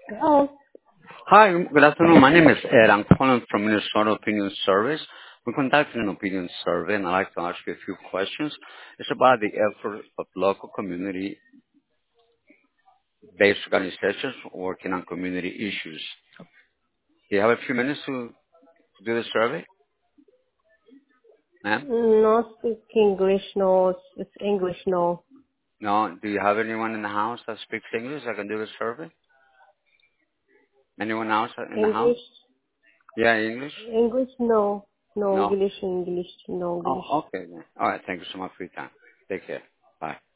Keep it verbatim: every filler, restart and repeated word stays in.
Oh, Hi, good afternoon. My name is Ed. I'm calling from Minnesota Opinion Service. We're conducting an opinion survey, and I'd like to ask you a few questions. It's about the effort of local community-based organizations working on community issues. Do you have a few minutes to, to do the survey, ma'am? no speak English, no, it's English, no. No? Do you have anyone in the house that speaks English that can do the survey? Anyone else in the house? English, Yeah, English? English, no. No No? English, English, no English. Oh, okay then. All right. Thank you so much for your time. Take care. Bye.